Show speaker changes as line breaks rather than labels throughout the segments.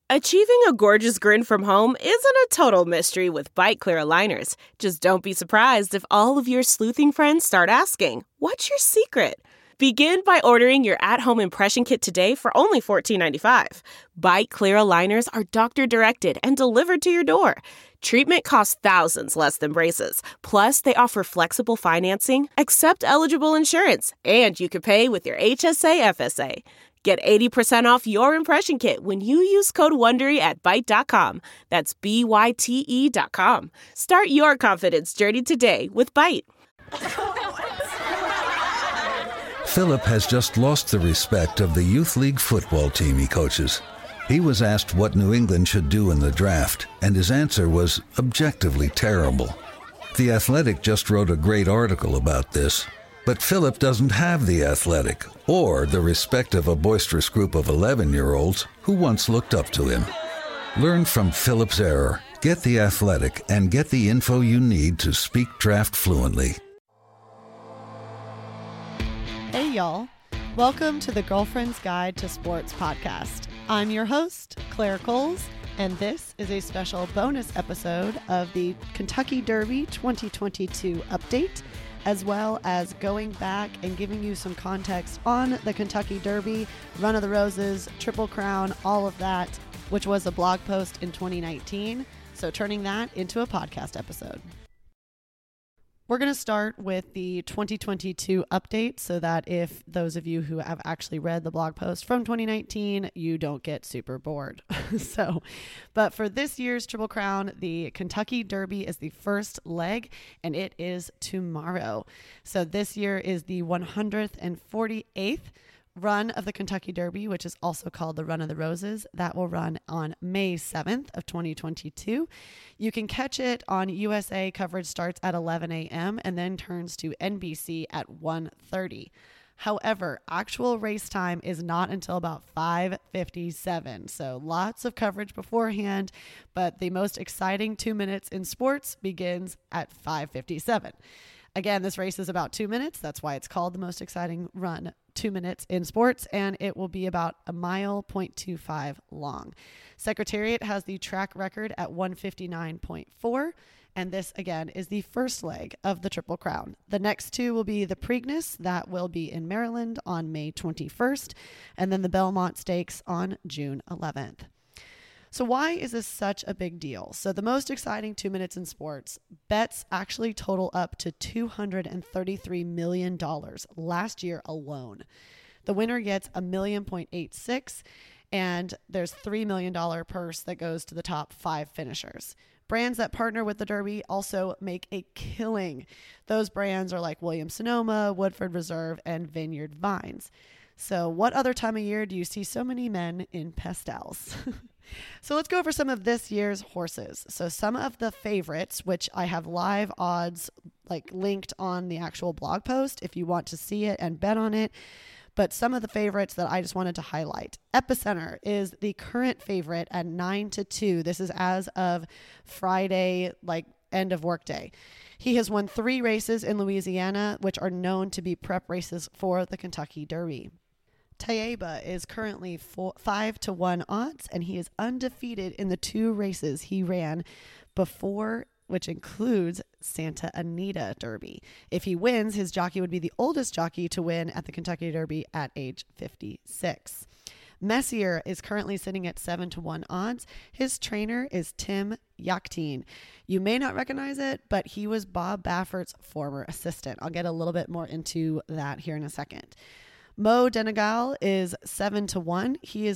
Achieving a gorgeous grin from home isn't a total mystery with Byte Clear aligners. Just don't be surprised if all of your sleuthing friends start asking, "What's your secret?" Begin by ordering your at-home impression kit today for only $14.95. Byte Clear aligners are doctor-directed and delivered to your door. Treatment costs thousands less than braces. Plus, they offer flexible financing, accept eligible insurance, and you can pay with your HSA FSA. Get 80% off your impression kit when you use code WONDERY at Byte.com. That's BYTE.com. Start your confidence journey today with Byte.
Philip has just lost the respect of the youth league football team he coaches. He was asked what New England should do in the draft, and his answer was objectively terrible. The Athletic just wrote a great article about this. But Philip doesn't have the Athletic or the respect of a boisterous group of 11-year-olds who once looked up to him. Learn from Philip's error. Get the Athletic and get the info you need to speak draft fluently.
Hey, y'all. Welcome to the Girlfriend's Guide to Sports podcast. I'm your host, Claire Coles, and this is a special bonus episode of the Kentucky Derby 2022 update, as well as going back and giving you some context on the Kentucky Derby, Run of the Roses, Triple Crown, all of that, which was a blog post in 2019. So turning that into a podcast episode. We're going to start with the 2022 update so that if those of you who have actually read the blog post from 2019, you don't get super bored. But for this year's Triple Crown, the Kentucky Derby is the first leg and it is tomorrow. So this year is the 148th run of the Kentucky Derby, which is also called the Run of the Roses. That will run on May 7th of 2022. You can catch it on USA. Coverage starts at 11 a.m. and then turns to NBC at 1:30. However, actual race time is not until about 5:57. So lots of coverage beforehand, but the most exciting 2 minutes in sports begins at 5:57. Again, this race is about 2 minutes. That's why it's called the most exciting run, 2 minutes in sports, and it will be about a mile, 0.25 long. Secretariat has the track record at 159.4, and this, again, is the first leg of the Triple Crown. The next two will be the Preakness, that will be in Maryland on May 21st, and then the Belmont Stakes on June 11th. So why is this such a big deal? So the most exciting 2 minutes in sports, bets actually total up to $233 million last year alone. The winner gets $1.86 million, and there's $3 million purse that goes to the top 5 finishers. Brands that partner with the Derby also make a killing. Those brands are like Williams-Sonoma, Woodford Reserve, and Vineyard Vines. So what other time of year do you see so many men in pastels? So let's go over some of this year's horses. So some of the favorites, which I have live odds linked on the actual blog post if you want to see it and bet on it. But some of the favorites that I just wanted to highlight. Epicenter is the current favorite at 9-2. This is as of Friday, end of workday. He has won 3 races in Louisiana, which are known to be prep races for the Kentucky Derby. Taiba is currently 5-1 odds, and he is undefeated in the 2 races he ran before, which includes Santa Anita Derby. If he wins, his jockey would be the oldest jockey to win at the Kentucky Derby at age 56. Messier is currently sitting at 7-1 odds. His trainer is Tim Yakteen. You may not recognize it, but he was Bob Baffert's former assistant. I'll get a little bit more into that here in a second. Mo Denegal is 7-1. He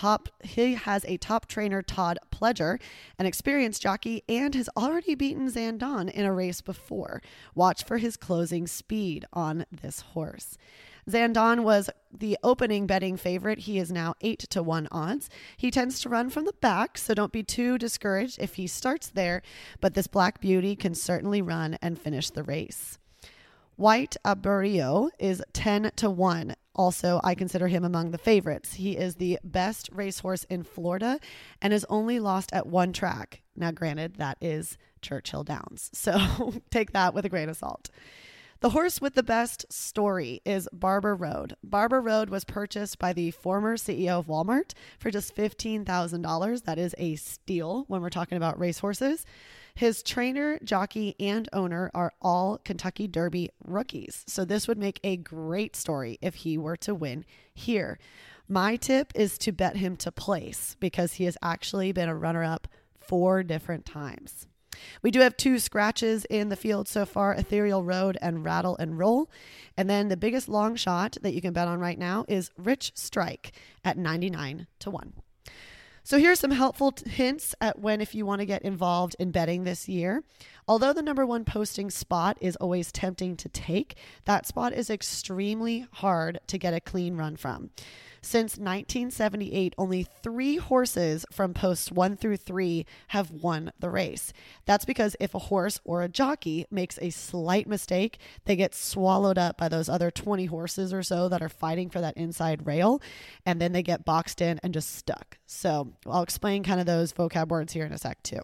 has a top trainer, Todd Pledger, an experienced jockey, and has already beaten Zandon in a race before. Watch for his closing speed on this horse. Zandon was the opening betting favorite. He is now 8-1 odds. He tends to run from the back, so don't be too discouraged if he starts there, but this Black Beauty can certainly run and finish the race. White Aburrio is 10-1. Also, I consider him among the favorites. He is the best racehorse in Florida and has only lost at 1 track. Now, granted, that is Churchill Downs, so take that with a grain of salt. The horse with the best story is Barber Road. Barber Road was purchased by the former CEO of Walmart for just $15,000. That is a steal when we're talking about racehorses. His trainer, jockey, and owner are all Kentucky Derby rookies. So this would make a great story if he were to win here. My tip is to bet him to place because he has actually been a runner-up 4 different times. We do have 2 scratches in the field so far, Ethereal Road and Rattle and Roll. And then the biggest long shot that you can bet on right now is Rich Strike at 99 to 1. So here's some helpful hints at when if you want to get involved in betting this year. Although the number 1 posting spot is always tempting to take, that spot is extremely hard to get a clean run from. Since 1978, only 3 horses from posts 1 through 3 have won the race. That's because if a horse or a jockey makes a slight mistake, they get swallowed up by those other 20 horses or so that are fighting for that inside rail, and then they get boxed in and just stuck. So I'll explain kind of those vocab words here in a sec too.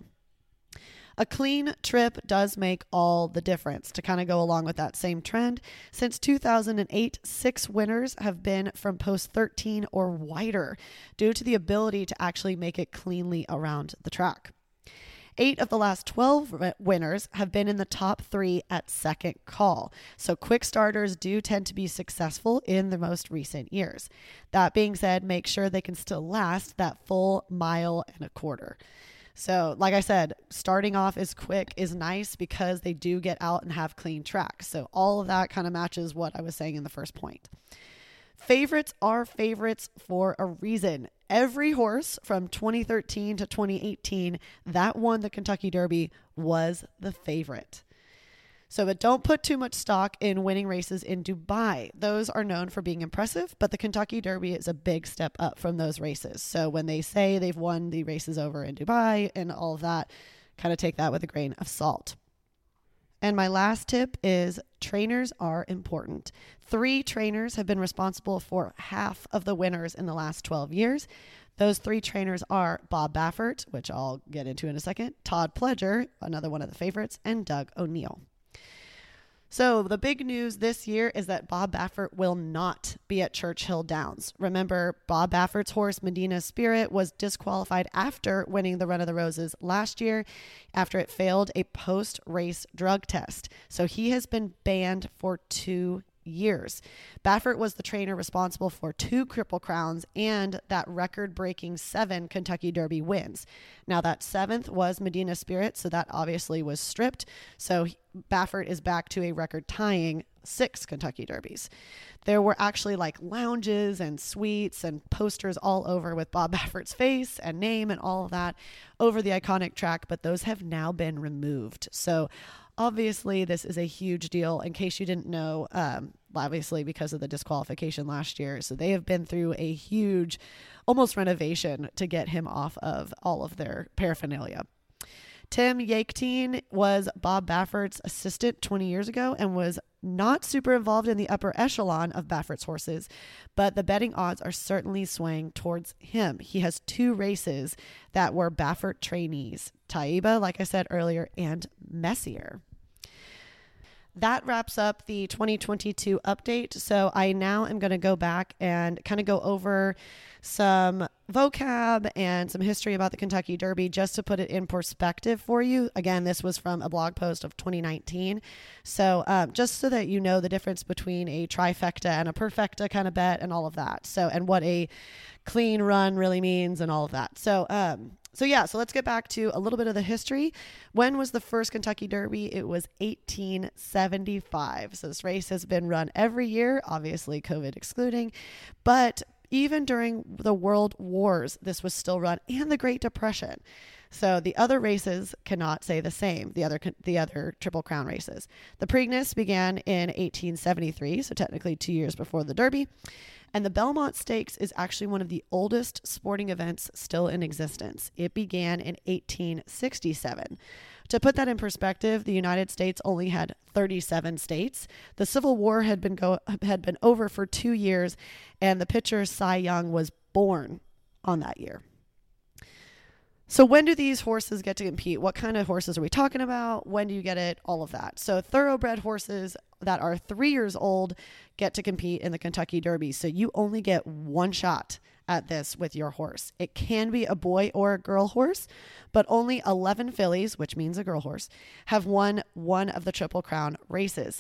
A clean trip does make all the difference. To kind of go along with that same trend, since 2008, 6 winners have been from post 13 or wider due to the ability to actually make it cleanly around the track. 8 of the last 12 winners have been in the top 3 at second call. So quick starters do tend to be successful in the most recent years. That being said, make sure they can still last that full mile and a quarter. So like I said, starting off as quick is nice because they do get out and have clean tracks. So all of that kind of matches what I was saying in the first point. Favorites are favorites for a reason. Every horse from 2013 to 2018 that won the Kentucky Derby was the favorite. But don't put too much stock in winning races in Dubai. Those are known for being impressive, but the Kentucky Derby is a big step up from those races. So when they say they've won the races over in Dubai and all of that, kind of take that with a grain of salt. And my last tip is trainers are important. 3 trainers have been responsible for half of the winners in the last 12 years. Those 3 trainers are Bob Baffert, which I'll get into in a second, Todd Pledger, another one of the favorites, and Doug O'Neill. So the big news this year is that Bob Baffert will not be at Churchill Downs. Remember, Bob Baffert's horse Medina Spirit was disqualified after winning the Run of the Roses last year after it failed a post-race drug test. So he has been banned for 2 years. Baffert was the trainer responsible for 2 Triple Crowns and that record-breaking 7 Kentucky Derby wins. Now that 7th was Medina Spirit, so that obviously was stripped. So Baffert is back to a record-tying 6 Kentucky Derbies. There were actually like lounges and suites and posters all over with Bob Baffert's face and name and all of that over the iconic track, but those have now been removed. So obviously, this is a huge deal. In case you didn't know, obviously because of the disqualification last year. So they have been through a huge, almost renovation to get him off of all of their paraphernalia. Tim Yachtine was Bob Baffert's assistant 20 years ago and was not super involved in the upper echelon of Baffert's horses, but the betting odds are certainly swaying towards him. He has 2 races that were Baffert trainees, Taiba, like I said earlier, and Messier. That wraps up the 2022 update. So I now am going to go back and kind of go over some vocab and some history about the Kentucky Derby just to put it in perspective for you. Again, this was from a blog post of 2019. So just so that you know the difference between a trifecta and a perfecta kind of bet and all of that. So, and what a clean run really means and all of that. So let's get back to a little bit of the history. When was the first Kentucky Derby? It was 1875. So this race has been run every year, obviously COVID excluding, but even during the World Wars, this was still run, and the Great Depression. So the other races cannot say the same, the other Triple Crown races. The Preakness began in 1873, so technically 2 years before the Derby. And the Belmont Stakes is actually one of the oldest sporting events still in existence. It began in 1867. To put that in perspective, the United States only had 37 states. The Civil War had been over for 2 years, and the pitcher Cy Young was born on that year. So when do these horses get to compete? What kind of horses are we talking about? When do you get it? All of that. So thoroughbred horses that are 3 years old get to compete in the Kentucky Derby. So you only get one shot at this with your horse. It can be a boy or a girl horse, but only 11 fillies, which means a girl horse, have won one of the Triple Crown races.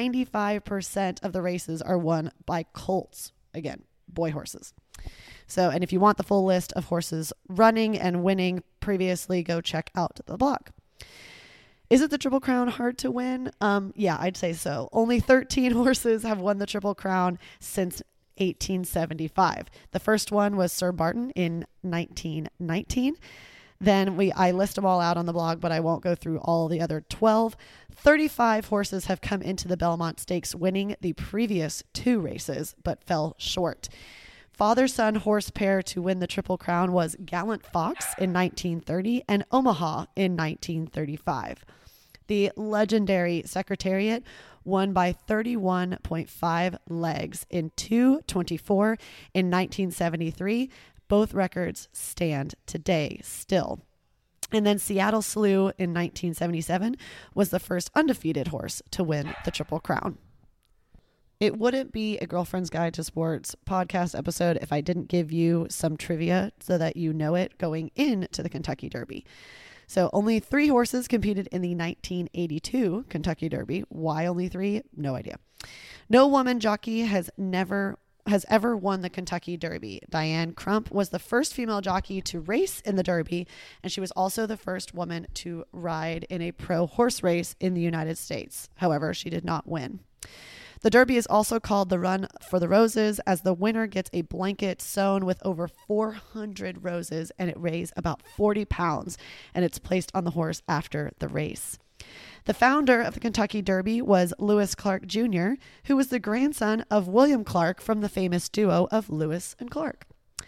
95% of the races are won by colts. Again, boy horses. So, and if you want the full list of horses running and winning previously, go check out the blog. Is it the Triple Crown hard to win? Yeah, I'd say so. Only 13 horses have won the Triple Crown since 1875. The first one was Sir Barton in 1919. Then I list them all out on the blog, but I won't go through all the other 12. 35 horses have come into the Belmont Stakes, winning the previous 2 races, but fell short. Father-son horse pair to win the Triple Crown was Gallant Fox in 1930 and Omaha in 1935. The legendary Secretariat won by 31.5 legs in 2:24 in 1973. Both records stand today still. And then Seattle Slew in 1977 was the first undefeated horse to win the Triple Crown. It wouldn't be a Girlfriend's Guide to Sports podcast episode if I didn't give you some trivia so that you know it going into the Kentucky Derby. So only 3 horses competed in the 1982 Kentucky Derby. Why only 3? No idea. No woman jockey has ever won the Kentucky Derby. Diane Crump was the first female jockey to race in the Derby, and she was also the first woman to ride in a pro horse race in the United States. However, she did not win. The Derby is also called the Run for the Roses, as the winner gets a blanket sewn with over 400 roses, and it weighs about 40 pounds, and it's placed on the horse after the race. The founder of the Kentucky Derby was Lewis Clark Jr., who was the grandson of William Clark from the famous duo of Lewis and Clark.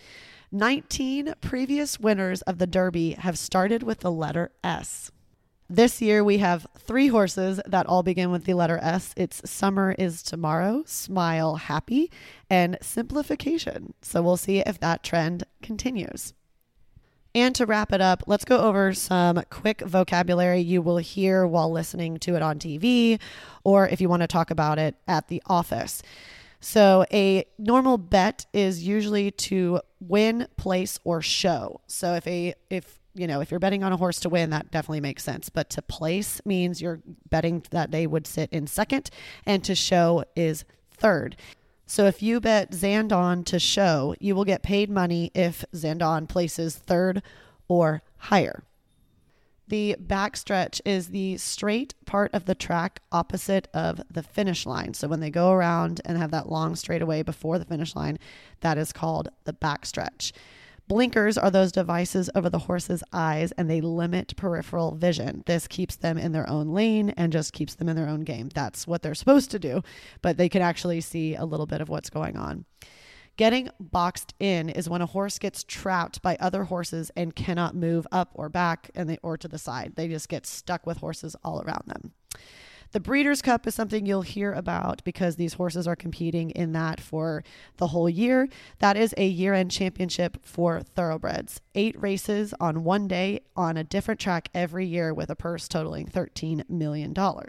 19 previous winners of the Derby have started with the letter S. This year we have 3 horses that all begin with the letter S. It's Summer is Tomorrow, Smile Happy, and Simplification. So we'll see if that trend continues. And to wrap it up, let's go over some quick vocabulary you will hear while listening to it on TV, or if you want to talk about it at the office. So a normal bet is usually to win, place, or show. So if you're betting on a horse to win, that definitely makes sense. But to place means you're betting that they would sit in second, and to show is third. So if you bet Zandon to show, you will get paid money if Zandon places third or higher. The backstretch is the straight part of the track opposite of the finish line. So when they go around and have that long straightaway before the finish line, that is called the backstretch. Blinkers are those devices over the horse's eyes, and they limit peripheral vision. This keeps them in their own lane and just keeps them in their own game. That's what they're supposed to do, but they can actually see a little bit of what's going on. Getting boxed in is when a horse gets trapped by other horses and cannot move up or back or to the side. They just get stuck with horses all around them. The Breeders' Cup is something you'll hear about because these horses are competing in that for the whole year. That is a year-end championship for thoroughbreds. 8 races on one day on a different track every year with a purse totaling $13 million.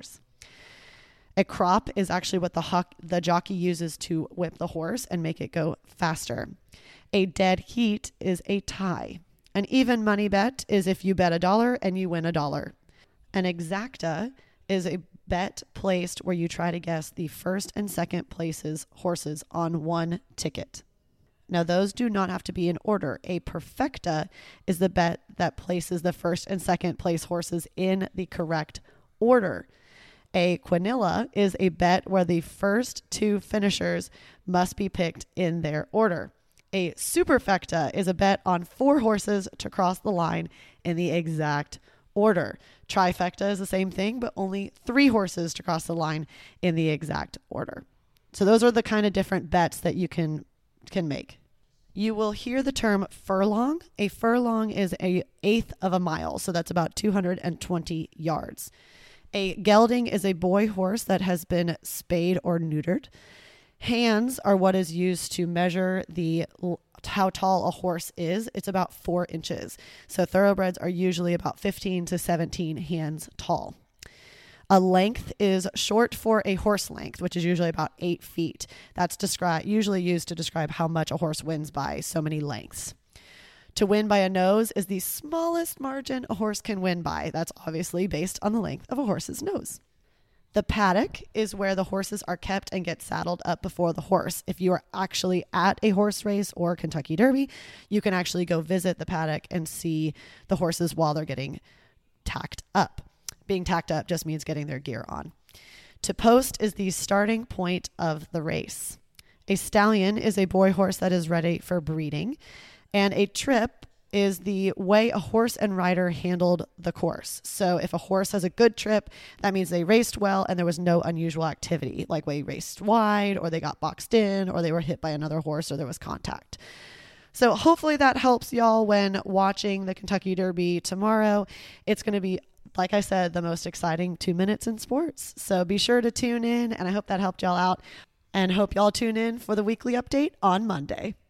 A crop is actually what the jockey uses to whip the horse and make it go faster. A dead heat is a tie. An even money bet is if you bet $1 and you win $1. An exacta is a bet placed where you try to guess the first and second places horses on one ticket. Now, those do not have to be in order. A perfecta is the bet that places the first and second place horses in the correct order. A quinilla is a bet where the first 2 finishers must be picked in their order. A superfecta is a bet on 4 horses to cross the line in the exact order. Trifecta is the same thing, but only 3 horses to cross the line in the exact order. So those are the kind of different bets that you can make. You will hear the term furlong. A furlong is an eighth of a mile, so that's about 220 yards. A gelding is a boy horse that has been spayed or neutered. Hands are what is used to measure the how tall a horse is, it's about 4 inches. So thoroughbreds are usually about 15 to 17 hands tall. A length is short for a horse length, which is usually about 8 feet. That's usually used to describe how much a horse wins by so many lengths. To win by a nose is the smallest margin a horse can win by. That's obviously based on the length of a horse's nose. The paddock is where the horses are kept and get saddled up before the horse. If you are actually at a horse race or Kentucky Derby, you can actually go visit the paddock and see the horses while they're getting tacked up. Being tacked up just means getting their gear on. To post is the starting point of the race. A stallion is a boy horse that is ready for breeding, and a trip is the way a horse and rider handled the course. So if a horse has a good trip, that means they raced well and there was no unusual activity, like they raced wide or they got boxed in or they were hit by another horse or there was contact. So hopefully that helps y'all when watching the Kentucky Derby tomorrow. It's going to be, like I said, the most exciting 2 minutes in sports. So be sure to tune in, and I hope that helped y'all out, and hope y'all tune in for the weekly update on Monday.